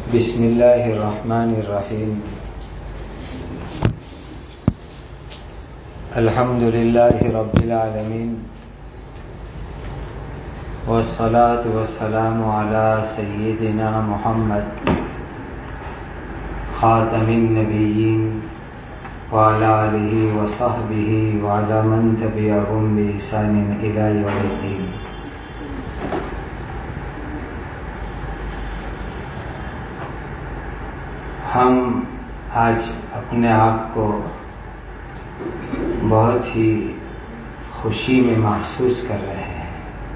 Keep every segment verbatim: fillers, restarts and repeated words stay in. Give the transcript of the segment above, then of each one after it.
بسم اللہ الرحمن الرحیم الحمد للہ رب العالمین والصلاة والسلام علی سیدنا محمد خاتم النبیین وعلی آلہ وصحبہ وعلی من تبعہم بإحسان الی یوم الدین۔ ہم آج اپنے آپ کو بہت ہی خوشی میں محسوس کر رہے ہیں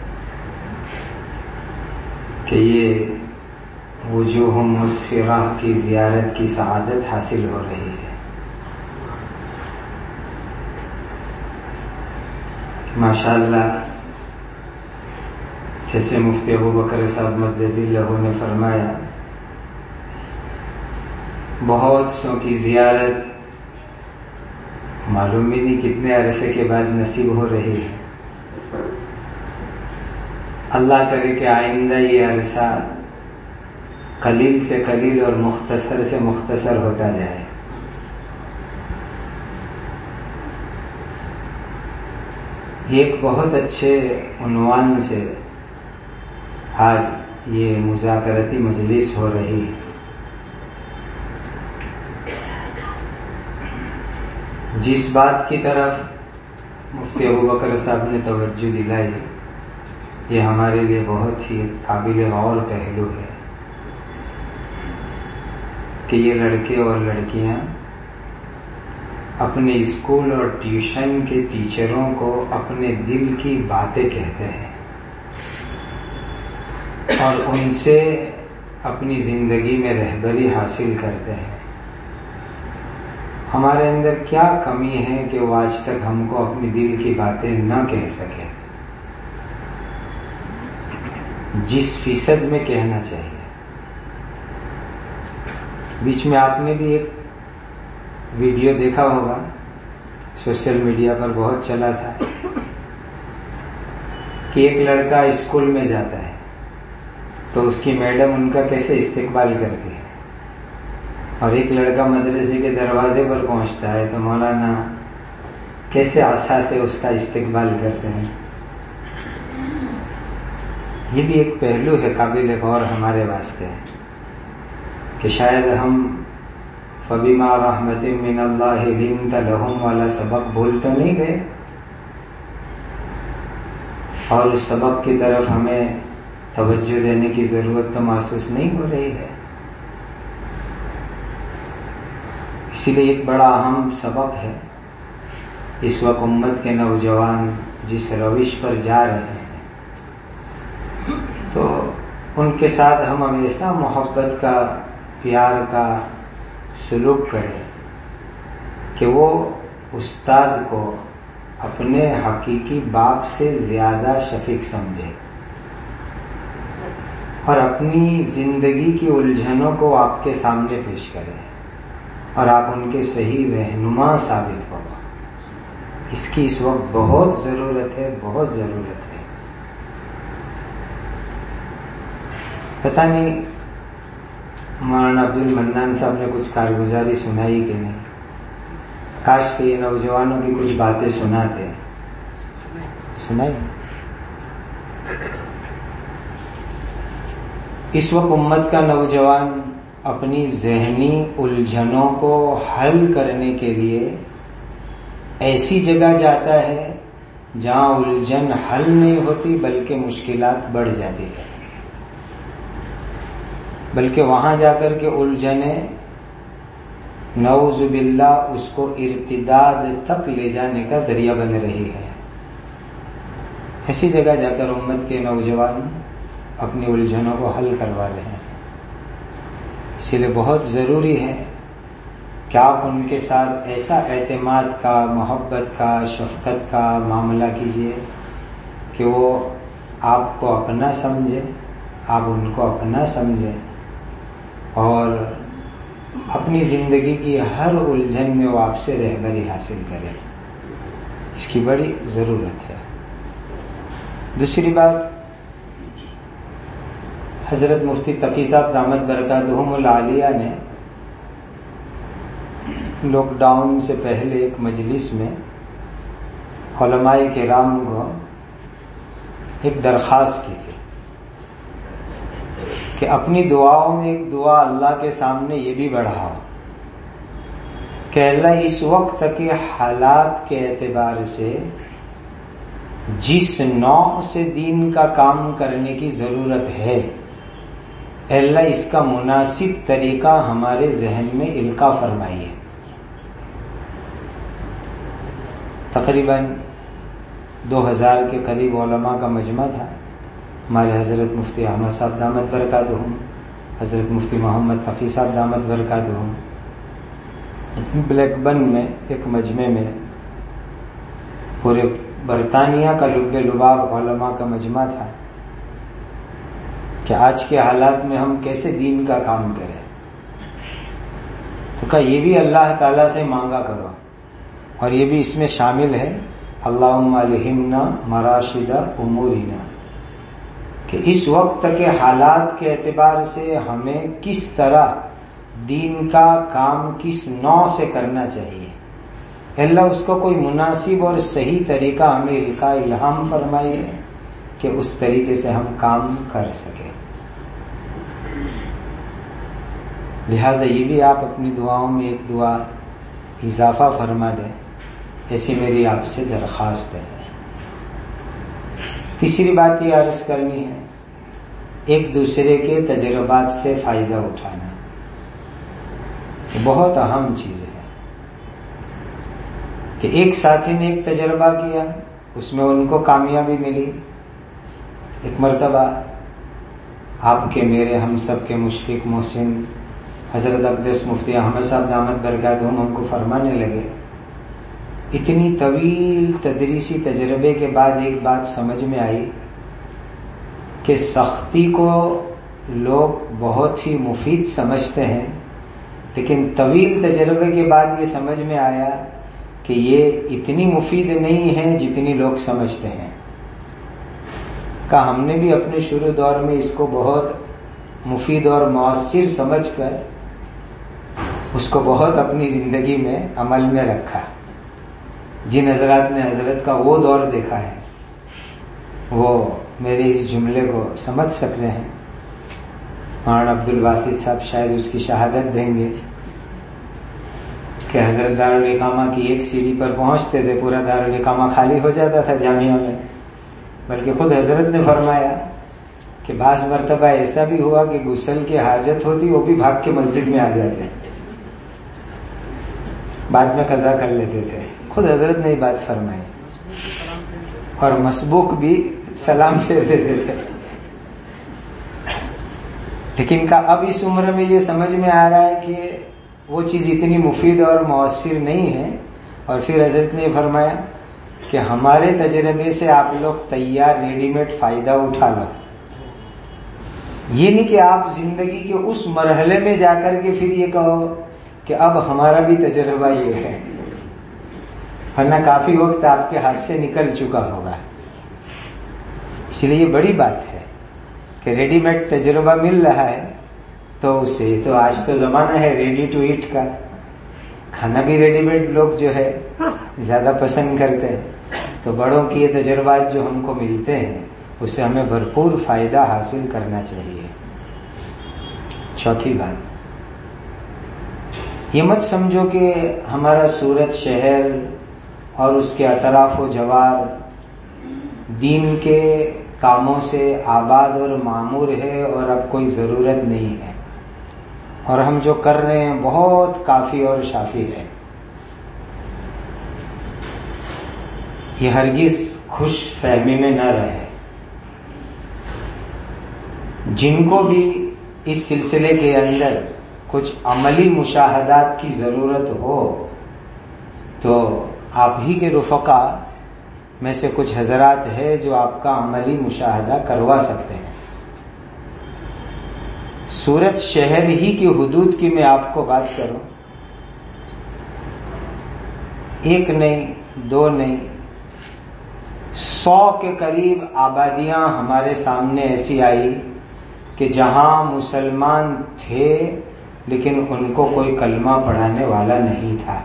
کہ یہ وجوہ مسفرہ کی زیارت کی سعادت حاصل ہو رہی ہے۔ ماشاءاللہ، جیسے مفتی ابو بکر صاحب مدث اللہ نے فرمایا، بہت سو کی زیارت معلوم بھی نہیں کتنے عرصے کے بعد نصیب ہو رہی ہے۔ اللہ کرے کہ آئندہ یہ عرصہ قلیل سے قلیل اور مختصر سے مختصر ہوتا جائے۔ یہ ایک بہت اچھے عنوان سے آج یہ مذاکرتی مجلس ہو رہی ہے۔ جس بات کی طرف مفتی ابو بکر صاحب نے توجہ دلائی، یہ ہمارے لیے بہت ہی قابل غور پہلو ہے کہ یہ لڑکے اور لڑکیاں اپنے اسکول اور ٹیوشن کے ٹیچروں کو اپنے دل کی باتیں کہتے ہیں اور ان سے اپنی زندگی میں رہبری حاصل کرتے ہیں۔ ہمارے اندر کیا کمی ہے کہ وہ آج تک ہم کو اپنی دل کی باتیں نہ کہہ سکے؟ جس فیصد میں کہنا چاہیے۔ بیچ میں آپ نے بھی ایک ویڈیو دیکھا ہوگا، سوشل میڈیا پر بہت چلا تھا کہ ایک لڑکا اسکول میں جاتا ہے تو اس کی میڈم ان کا کیسے استقبال کرتی ہے، اور ایک لڑکا مدرسے کے دروازے پر پہنچتا ہے تو مولانا کیسے عصا سے اس کا استقبال کرتے ہیں۔ یہ بھی ایک پہلو ہے قابل غور ہمارے واسطے کہ شاید ہم فَبِمَا رَحْمَةٍ مِّنَ اللَّهِ لِنْتَ لَهُمْ والا سبق بھول تو نہیں گئے، اور اس سبق کی طرف ہمیں توجہ دینے کی ضرورت تو محسوس نہیں ہو رہی ہے۔ اسی لیے ایک بڑا اہم سبق ہے اس وقت امت کے نوجوان جس روش پر جا رہے ہیں، تو ان کے ساتھ ہم ہمیشہ محبت کا، پیار کا سلوک کریں کہ وہ استاد کو اپنے حقیقی باپ سے زیادہ شفیق سمجھے اور اپنی زندگی کی الجھنوں کو آپ کے سامنے پیش کرے اور آپ ان کے صحیح رہنما ثابت ہو۔ اس کی اس وقت بہت ضرورت ہے، بہت ضرورت ہے۔ پتہ نہیں مولانا عبد المنان صاحب نے کچھ کارگزاری سنائی کہ نہیں؟ کاش کہ یہ نوجوانوں کی کچھ باتیں سناتے۔ سنائی؟ اس وقت امت کا نوجوان اپنی ذہنی الجھنوں کو حل کرنے کے لیے ایسی جگہ جاتا ہے جہاں الجھن حل نہیں ہوتی بلکہ مشکلات بڑھ جاتی ہے، بلکہ وہاں جا کر کے الجھنیں نعوذ باللہ اس کو ارتداد تک لے جانے کا ذریعہ بن رہی ہے۔ ایسی جگہ جا کر امت کے نوجوان اپنی الجھنوں کو حل کروا رہے ہیں۔ اسی لیے بہت ضروری ہے کہ آپ ان کے ساتھ ایسا اعتماد کا، محبت کا، شفقت کا معاملہ کیجیے کہ وہ آپ کو اپنا سمجھے، آپ ان کو اپنا سمجھیں اور اپنی زندگی کی ہر الجھن میں وہ آپ سے رہبری حاصل کرے۔ اس کی بڑی ضرورت ہے۔ دوسری بات، حضرت مفتی تقی صاحب دامت برکاتہم العالیہ نے لاک ڈاؤن سے پہلے ایک مجلس میں علماء کرام کو ایک درخواست کی تھی کہ اپنی دعاؤں میں ایک دعا اللہ کے سامنے یہ بھی بڑھاؤ کہ اللہ اس وقت کے حالات کے اعتبار سے جس نوع سے دین کا کام کرنے کی ضرورت ہے اللہ اس کا مناسب طریقہ ہمارے ذہن میں القاء فرمائیے. تقریباً دو ہزار کے قریب علماء کا مجمع تھا. ہمارے حضرت مفتی احمد صاحب دامت برکاتہم، حضرت مفتی محمد تقی صاحب دامت برکاتہم بلیک بن میں ایک مجمع میں پورے برطانیہ کا لب لباب علماء کا مجمع تھا کہ آج کے حالات میں ہم کیسے دین کا کام کریں. تو کہا یہ بھی اللہ تعالیٰ سے مانگا کرو اور یہ بھی اس میں شامل ہے اللہم الہمنا مراشد امورنا، کہ اس وقت کے حالات کے اعتبار سے ہمیں کس طرح دین کا کام کس نوع سے کرنا چاہیے. اللہ اس کو کوئی مناسب اور صحیح طریقہ ہمیں القاء الہام فرمائیے کہ اس طریقے سے ہم کام کر سکیں. لہذا یہ بھی آپ اپنی دعاؤں میں ایک دعا اضافہ فرما دیں، ایسی میری آپ سے درخواست ہے. تیسری بات یہ عرض کرنی ہے، ایک دوسرے کے تجربات سے فائدہ اٹھانا بہت اہم چیز ہے. کہ ایک ساتھی نے ایک تجربہ کیا، اس میں ان کو کامیابی ملی. ایک مرتبہ آپ کے میرے ہم سب کے مشفق محسن حضرت اقدس مفتی احمد صاحب دامت برکاتہم ہم کو فرمانے لگے، اتنی طویل تدریسی تجربے کے بعد ایک بات سمجھ میں آئی کہ سختی کو لوگ بہت ہی مفید سمجھتے ہیں، لیکن طویل تجربے کے بعد یہ سمجھ میں آیا کہ یہ اتنی مفید نہیں ہے جتنی لوگ سمجھتے ہیں. کہ ہم نے بھی اپنے شروع دور میں اس کو بہت مفید اور مؤثر سمجھ کر اس کو بہت اپنی زندگی میں عمل میں رکھا. جن حضرات نے حضرت کا وہ دور دیکھا ہے وہ میرے اس جملے کو سمجھ سکتے ہیں. مولانا عبد الباسط صاحب شاید اس کی شہادت دیں گے کہ حضرت دارالاقامہ کی ایک سیڑھی پر پہنچتے تھے پورا دارالاقامہ خالی ہو جاتا تھا جامعہ میں. بلکہ خود حضرت نے فرمایا کہ بعض مرتبہ ایسا بھی ہوا کہ غسل کی حاجت ہوتی وہ بھی بھاگ کے مسجد میں آ جاتے، بعد میں قضا کر لیتے تھے. خود حضرت نے یہ بات فرمائی. اور مسبوق بھی سلام پھیر دیتے تھے. لیکن کا اب اس عمر میں یہ سمجھ میں آ رہا ہے کہ وہ چیز اتنی مفید اور مؤثر نہیں ہے. اور پھر حضرت نے فرمایا کہ ہمارے تجربے سے آپ لوگ تیار ریڈی میڈ فائدہ اٹھا لو. یہ نہیں کہ آپ زندگی کے اس مرحلے میں جا کر کے پھر یہ کہو کہ اب ہمارا بھی تجربہ یہ ہے، ورنہ کافی وقت آپ کے ہاتھ سے نکل چکا ہوگا. اس لیے یہ بڑی بات ہے کہ ریڈی میڈ تجربہ مل رہا ہے تو اسے تو آج تو زمانہ ہے ریڈی ٹو ایٹ کا، کھانا بھی ریڈی میڈ لوگ جو ہے زیادہ پسند کرتے ہیں. تو بڑوں کی یہ تجربات جو ہم کو ملتے ہیں اس سے ہمیں بھرپور فائدہ حاصل کرنا چاہیے. چوتھی بات، یہ مت سمجھو کہ ہمارا سورت شہر اور اس کے اطراف و جوار دین کے کاموں سے آباد اور معمور ہے اور اب کوئی ضرورت نہیں ہے اور ہم جو کر رہے ہیں بہت کافی اور شافی ہے. یہ ہرگز خوش فہمی میں نہ رہے. جن کو بھی اس سلسلے کے اندر کچھ عملی مشاہدات کی ضرورت ہو تو آپ ہی کے رفقا میں سے کچھ حضرات ہیں جو آپ کا عملی مشاہدہ کروا سکتے ہیں. سورت شہر ہی کی حدود کی میں آپ کو بات کروں، ایک نہیں دو نہیں سو کے قریب آبادیاں ہمارے سامنے ایسی آئی کہ جہاں مسلمان تھے لیکن ان کو کوئی کلمہ پڑھانے والا نہیں تھا.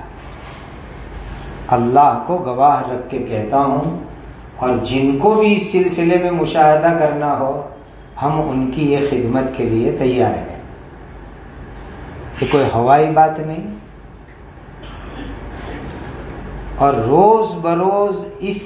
اللہ کو گواہ رکھ کے کہتا ہوں، اور جن کو بھی اس سلسلے میں مشاہدہ کرنا ہو ہم ان کی یہ خدمت کے لیے تیار ہیں. یہ کوئی ہوائی بات نہیں. اور روز بروز اس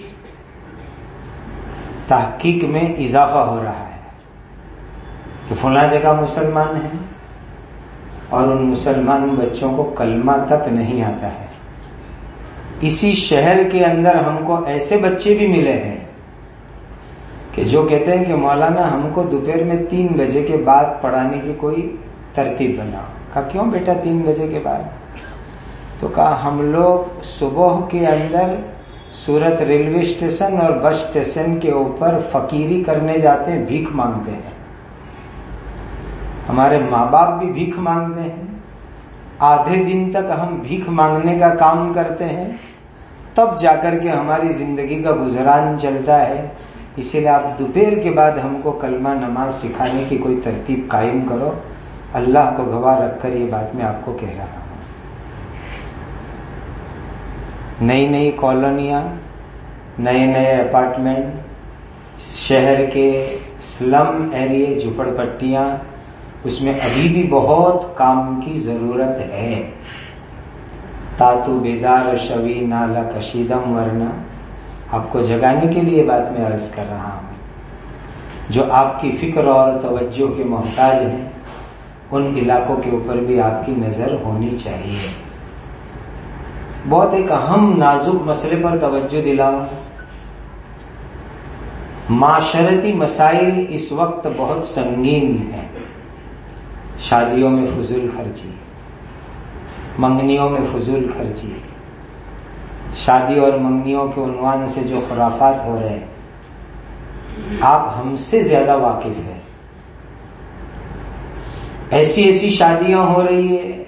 تحقیق میں اضافہ ہو رہا ہے کہ فلاں جگہ مسلمان ہیں اور ان مسلمان بچوں کو کلمہ تک نہیں آتا ہے. اسی شہر کے اندر ہم کو ایسے بچے بھی ملے ہیں کہ جو کہتے ہیں کہ مولانا ہم کو دوپہر میں تین بجے کے بعد پڑھانے کی کوئی ترتیب بناؤ. کہا کیوں بیٹا تین بجے کے بعد؟ تو کہا ہم لوگ صبح کے اندر سورت ریلوے اسٹیشن اور بس اسٹیشن کے اوپر فقیری کرنے جاتے ہیں، بھیک مانگتے ہیں. ہمارے ماں باپ بھی بھیک مانگتے ہیں. آدھے دن تک ہم بھیک مانگنے کا کام کرتے ہیں، تب جا کر کے ہماری زندگی کا گزران چلتا ہے. اسی لیے آپ دوپہر کے بعد ہم کو کلمہ نماز سکھانے کی کوئی ترتیب قائم کرو. اللہ کو گواہ رکھ کر یہ بات میں آپ کو کہہ رہا ہوں. نئی نئی کالونیاں، نئے نئے اپارٹمنٹ، شہر کے سلم ایریے، جھپڑ پٹیاں، اس میں ابھی بھی بہت کام کی ضرورت ہے. تاتو بیدار شوی نالا کشیدم ورنہ، آپ کو جگانے کے لیے بات میں عرض کر رہا ہوں. جو آپ کی فکر اور توجہ کے محتاج ہیں ان علاقوں کے اوپر بھی آپ کی نظر ہونی چاہیے. بہت ایک اہم نازک مسئلے پر توجہ دلاؤں. معاشرتی مسائل اس وقت بہت سنگین ہیں. شادیوں میں فضول خرچی، منگنیوں میں فضول خرچی، شادی اور منگنیوں کے عنوان سے جو خرافات ہو رہے ہیں آپ ہم سے زیادہ واقف ہیں. ایسی ایسی شادیاں ہو رہی ہے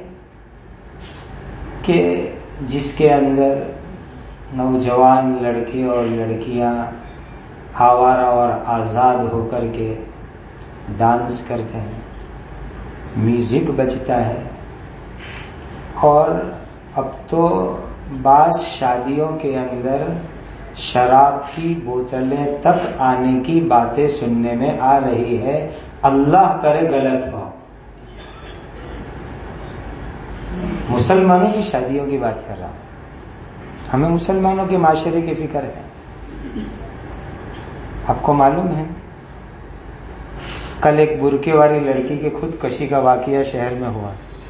کہ جس کے اندر نوجوان لڑکے اور لڑکیاں آوارہ اور آزاد ہو کر کے ڈانس کرتے ہیں، میوزک بجتا ہے. اور اب تو بعض شادیوں کے اندر شراب کی بوتلیں تک آنے کی باتیں سننے میں آ رہی ہے. اللہ کرے غلط ہو. مسلمانوں کی شادیوں کی بات کر رہا ہوں. ہمیں مسلمانوں کے معاشرے کی فکر ہے. آپ کو معلوم ہے کل ایک برقعے والی لڑکی کی خودکشی کا واقعہ شہر میں ہوا.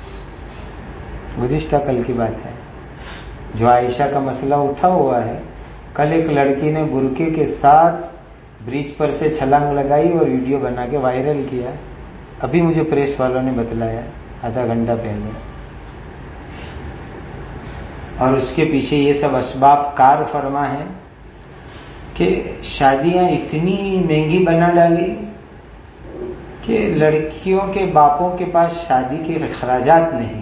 گزشتہ کل کی بات ہے. جو عائشہ کا مسئلہ اٹھا ہوا ہے، کل ایک لڑکی نے برقعے کے ساتھ برج پر سے چھلانگ لگائی اور ویڈیو بنا کے وائرل کیا. ابھی مجھے پریس والوں نے بتلایا آدھا گھنٹہ پہلے. اور اس کے پیچھے یہ سب اسباب کار فرما ہے کہ شادیاں اتنی مہنگی بنا ڈالی کہ لڑکیوں کے باپوں کے پاس شادی کے اخراجات نہیں،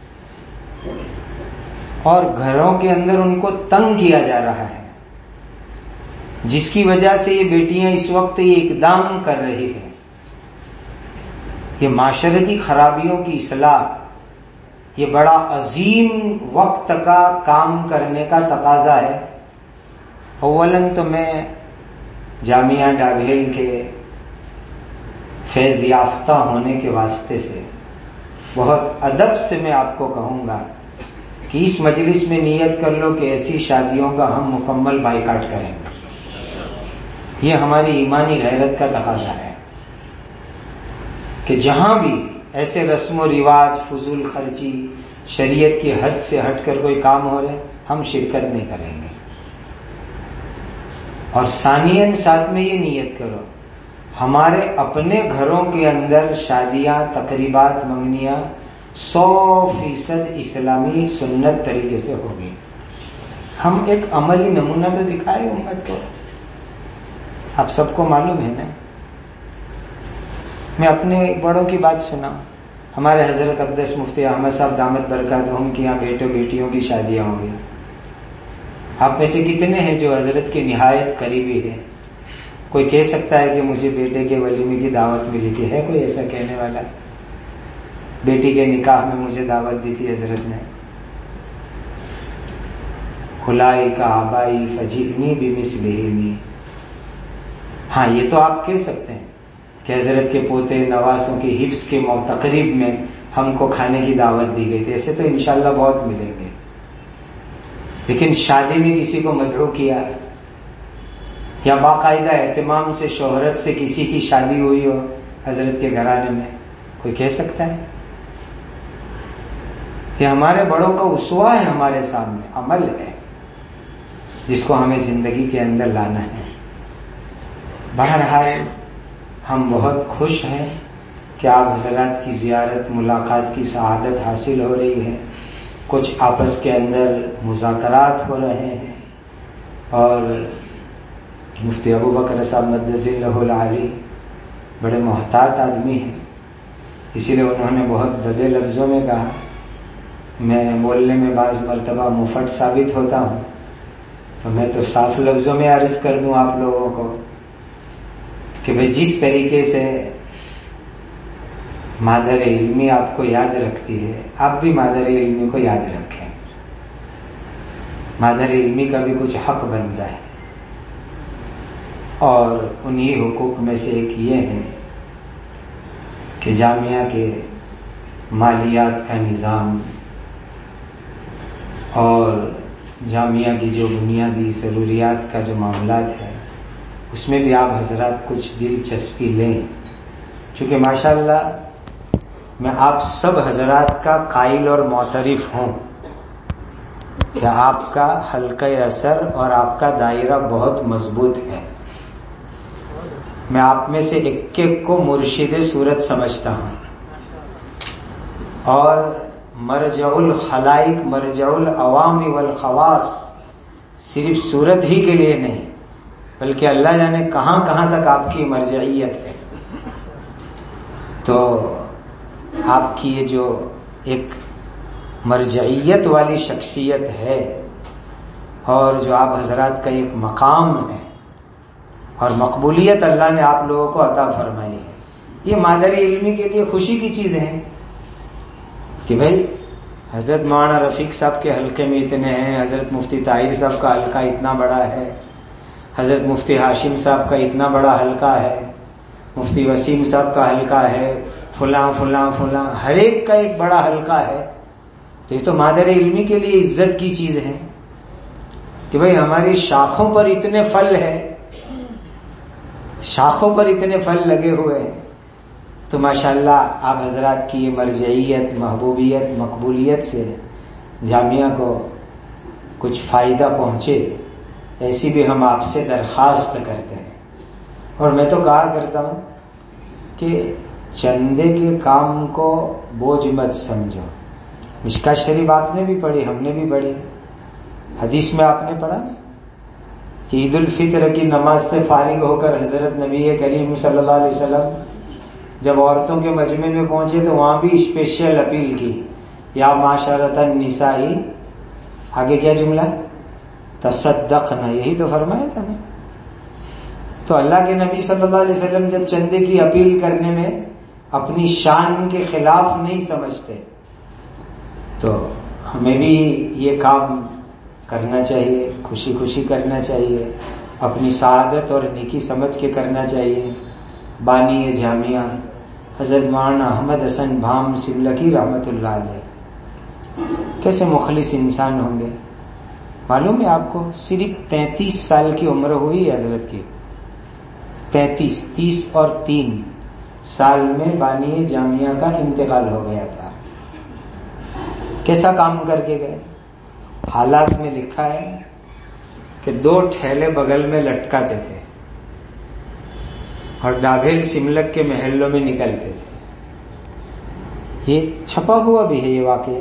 اور گھروں کے اندر ان کو تنگ کیا جا رہا ہے، جس کی وجہ سے یہ بیٹیاں اس وقت یہ اقدام کر رہی ہیں. یہ معاشرتی خرابیوں کی اصلاح یہ بڑا عظیم وقت کا کام کرنے کا تقاضا ہے. اولاً تو میں جامعہ ڈابھیل کے فیض یافتہ ہونے کے واسطے سے بہت ادب سے میں آپ کو کہوں گا کہ اس مجلس میں نیت کر لو کہ ایسی شادیوں کا ہم مکمل بائیکاٹ کریں گے. یہ ہماری ایمانی غیرت کا تقاضا ہے کہ جہاں بھی ایسے رسم و رواج، فضول خرچی، شریعت کی حد سے ہٹ کر کوئی کام ہو رہے ہم شرکت نہیں کریں گے. اور ثانیاً ساتھ میں یہ نیت کرو ہمارے اپنے گھروں کے اندر شادیاں، تقریبات، منگنیاں سو فیصد اسلامی سنت طریقے سے ہوگی. ہم ایک عملی نمونہ تو دکھائے امت کو. آپ سب کو معلوم ہے نا. میں اپنے بڑوں کی بات سنا. ہمارے حضرت اقدس مفتی احمد صاحب دامت برکاتہم کی یہاں بیٹوں بیٹیوں کی شادیاں ہوں گی. آپ میں سے کتنے ہیں جو حضرت کے نہایت قریبی ہیں؟ کوئی کہہ سکتا ہے کہ مجھے بیٹے کے ولیمے کی دعوت ملی تھی؟ ہے کوئی ایسا کہنے والا؟ بیٹی کے نکاح میں مجھے دعوت دی تھی حضرت نے. اولئک آبائی فجئنی بمثلہم. ہاں یہ تو آپ کہہ سکتے ہیں کہ حضرت کے پوتے نواسوں کی حفظ کے تقریب میں ہم کو کھانے کی دعوت دی گئی تھی. ایسے تو انشاءاللہ بہت ملیں گے. لیکن شادی میں کسی کو مدعو کیا یا باقاعدہ اہتمام سے شہرت سے کسی کی شادی ہوئی ہو حضرت کے گھرانے میں، کوئی کہہ سکتا ہے؟ یہ ہمارے بڑوں کا اسوہ ہے، ہمارے سامنے عمل ہے جس کو ہمیں زندگی کے اندر لانا ہے. بہرحال ہم بہت خوش ہیں کہ آپ حضرات کی زیارت ملاقات کی سعادت حاصل ہو رہی ہے. کچھ آپس کے اندر مذاکرات ہو رہے ہیں اور مفتی ابو بکر صاحب مدث اللہ العالی بڑے محتاط آدمی ہیں، اسی لیے انہوں نے بہت دبے لفظوں میں کہا. میں بولنے میں بعض مرتبہ مفٹ ثابت ہوتا ہوں، تو میں تو صاف لفظوں میں عرض کر دوں آپ لوگوں کو کہ بھئی جس طریقے سے مادر علمی آپ کو یاد رکھتی ہے، آپ بھی مادر علمی کو یاد رکھیں. مادر علمی کا بھی کچھ حق بنتا ہے، اور انہی حقوق میں سے ایک یہ ہے کہ جامعہ کے مالیات کا نظام اور جامعہ کی جو بنیادی ضروریات کا جو معاملات ہے اس میں بھی آپ حضرات کچھ دلچسپی لیں. چونکہ ماشاءاللہ میں آپ سب حضرات کا قائل اور معترف ہوں کہ آپ کا حلقہ اثر اور آپ کا دائرہ بہت مضبوط ہے. میں آپ میں سے ایک ایک کو مرشد صورت سمجھتا ہوں، اور مرجع الخلائق مرجع العوام والخواص صرف صورت ہی کے لیے نہیں بلکہ اللہ جانے کہاں کہاں تک آپ کی مرجعیت ہے. تو آپ کی یہ جو ایک مرجعیت والی شخصیت ہے اور جو آپ حضرات کا ایک مقام ہے اور مقبولیت اللہ نے آپ لوگوں کو عطا فرمائی ہے، یہ مادر علمی کے لیے خوشی کی چیز ہے کہ بھائی حضرت مولانا رفیق صاحب کے حلقے میں اتنے ہیں، حضرت مفتی طاہر صاحب کا حلقہ اتنا بڑا ہے، حضرت مفتی ہاشم صاحب کا اتنا بڑا حلقہ ہے، مفتی وسیم صاحب کا حلقہ ہے، فلاں فلاں فلاں، ہر ایک کا ایک بڑا حلقہ ہے. تو یہ تو مادر علمی کے لیے عزت کی چیز ہے کہ بھئی ہماری شاخوں پر اتنے پھل ہیں، شاخوں پر اتنے پھل لگے ہوئے ہیں. تو ماشاءاللہ آپ حضرات کی یہ مرجعیت محبوبیت مقبولیت سے جامعہ کو کچھ فائدہ پہنچے، ایسی بھی ہم آپ سے درخواست کرتے ہیں. اور میں تو کہا کرتا ہوں کہ چندے کے کام کو بوجھ مت سمجھو. مشکات شریف آپ نے بھی پڑھی، ہم نے بھی پڑھی، حدیث میں آپ نے پڑھا نا کہ عید الفطر کی نماز سے فارغ ہو کر حضرت نبی کریم صلی اللہ علیہ وسلم جب عورتوں کے مجمع میں پہنچے تو وہاں بھی اسپیشل اپیل کی، یا معاشرۃ النساء، آگے کیا جملہ، تصدقنا، یہی تو فرمایا تھا نا. تو اللہ کے نبی صلی اللہ علیہ وسلم جب چندے کی اپیل کرنے میں اپنی شان کے خلاف نہیں سمجھتے، تو ہمیں بھی یہ کام کرنا چاہیے، خوشی خوشی کرنا چاہیے، اپنی سعادت اور نیکی سمجھ کے کرنا چاہیے. بانی جامعہ حضرت مولانا احمد حسن بھام سملکی رحمت اللہ علیہ کیسے مخلص انسان ہوں گے. معلوم ہے آپ کو، صرف تینتیس سال کی عمر ہوئی حضرت کی، تینتیس تیس اور تین سال میں بانی جامعہ کا انتقال ہو گیا تھا. کیسا کام کر کے گئے؟ حالات میں لکھا ہے کہ دو ٹھیلے بغل میں لٹکاتے تھے اور ڈابھیل سملک کے محلوں میں نکلتے تھے. یہ چھپا ہوا بھی ہے یہ واقعہ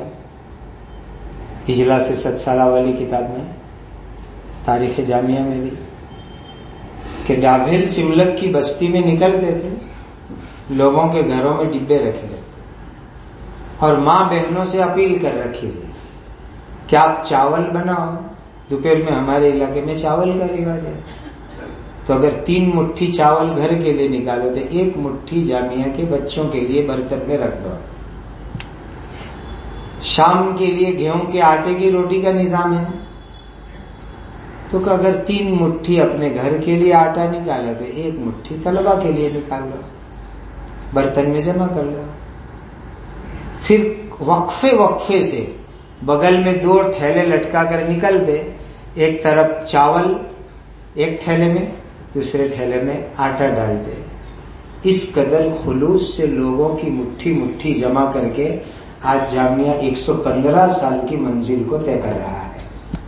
اجلاس ست سالہ والی کتاب میں، تاریخ جامعہ میں بھی، کہ ڈابھیل سملک کی بستی میں نکلتے تھے، لوگوں کے گھروں میں ڈبے رکھے رہتے اور ماں بہنوں سے اپیل کر رکھی تھی کہ آپ چاول بناؤ. دوپہر میں ہمارے علاقے میں چاول کا رواج ہے، تو اگر تین مٹھی چاول گھر کے لیے نکالو تو ایک مٹھی جامعہ کے بچوں کے لیے برتن میں رکھ دو. شام کے لیے گیہوں کے آٹے کی روٹی کا نظام ہے تو اگر تین مٹھی اپنے گھر کے لیے آٹا نکالا تو ایک مٹھی طلبہ کے لیے نکال لو, برتن میں جمع کر لو. پھر وقفے وقفے سے بغل میں دو تھیلے لٹکا کر نکل دے, ایک طرف چاول ایک تھیلے میں, دوسرے تھیلے میں آٹا ڈال دے. اس قدر خلوص سے لوگوں کی مٹھی مٹھی جمع کر کے آج جامعہ ایک سو پندرہ سال کی منزل کو طے کر رہا ہے.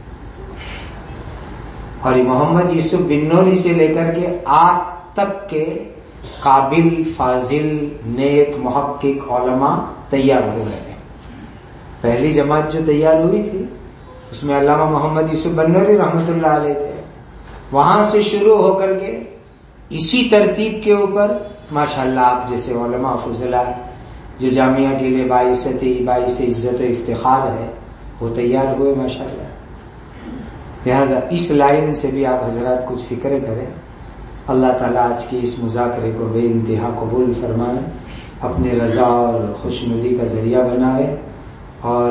اور محمد یوسف بن نوری سے لے کر کے آج تک کے قابل فاضل نیک محقق علماء تیار ہو گئے ہیں. پہلی جماعت جو تیار ہوئی تھی اس میں علامہ محمد یوسف بن نوری رحمۃ اللہ علیہ تھے. وہاں سے شروع ہو کر کے اسی ترتیب کے اوپر ماشاءاللہ آپ جیسے علماء فضلاء جو جامعہ کے لیے باعث باعث عزت و افتخار ہے وہ تیار ہوئے ماشاءاللہ. لہذا اس لائن سے بھی آپ حضرات کچھ فکر کریں. اللہ تعالیٰ آج کی اس مذاکرے کو بے انتہا قبول فرمائے, اپنے رضا اور خوشنودی کا ذریعہ بنائے, اور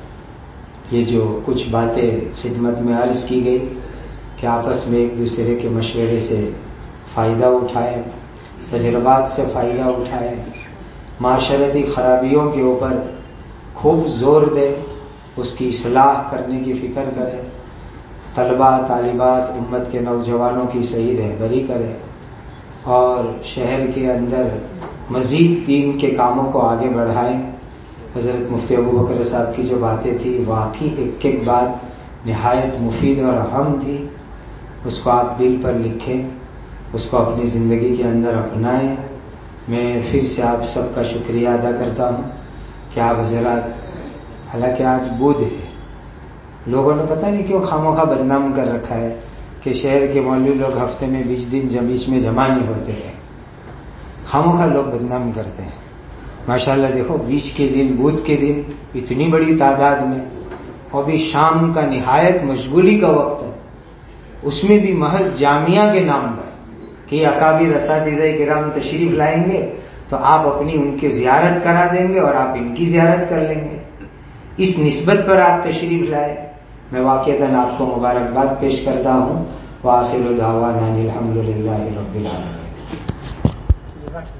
یہ جو کچھ باتیں خدمت میں عرض کی گئی کہ آپس میں ایک دوسرے کے مشورے سے فائدہ اٹھائے, تجربات سے فائدہ اٹھائے, معاشرتی خرابیوں کے اوپر خوب زور دے, اس کی اصلاح کرنے کی فکر کرے, طلباء طالبات امت کے نوجوانوں کی صحیح رہبری کرے, اور شہر کے اندر مزید دین کے کاموں کو آگے بڑھائیں. حضرت مفتی ابو بکر صاحب کی جو باتیں تھی واقعی ایک ایک بات نہایت مفید اور اہم تھی. اس کو آپ دل پر لکھیں, اس کو اپنی زندگی کے اندر اپنائیں. میں پھر سے آپ سب کا شکریہ ادا کرتا ہوں کہ آپ حضرات, حالانکہ آج بدھ ہے, لوگوں نے پتہ نہیں کیوں خاموخواہ بدنام کر رکھا ہے کہ شہر کے مولوی لوگ ہفتے میں بیس دن جب بیچ میں جمع نہیں ہوتے ہیں, خاموخواہ لوگ بدنام کرتے ہیں. ماشاءاللہ دیکھو بیچ کے دن بدھ کے دن اتنی بڑی تعداد میں, اور بھی شام کا نہایت مشغولی کا وقت ہے, اس میں بھی محض جامعہ کے نام پر کہ اکابر اساتذہ کرام تشریف لائیں گے تو آپ اپنی ان کی زیارت کرا دیں گے اور آپ ان کی زیارت کر لیں گے. اس نسبت پر آپ تشریف لائے, میں واقعتاً آپ کو مبارکباد پیش کرتا ہوں. وآخر دعوانا الحمد للہ رب العالمین.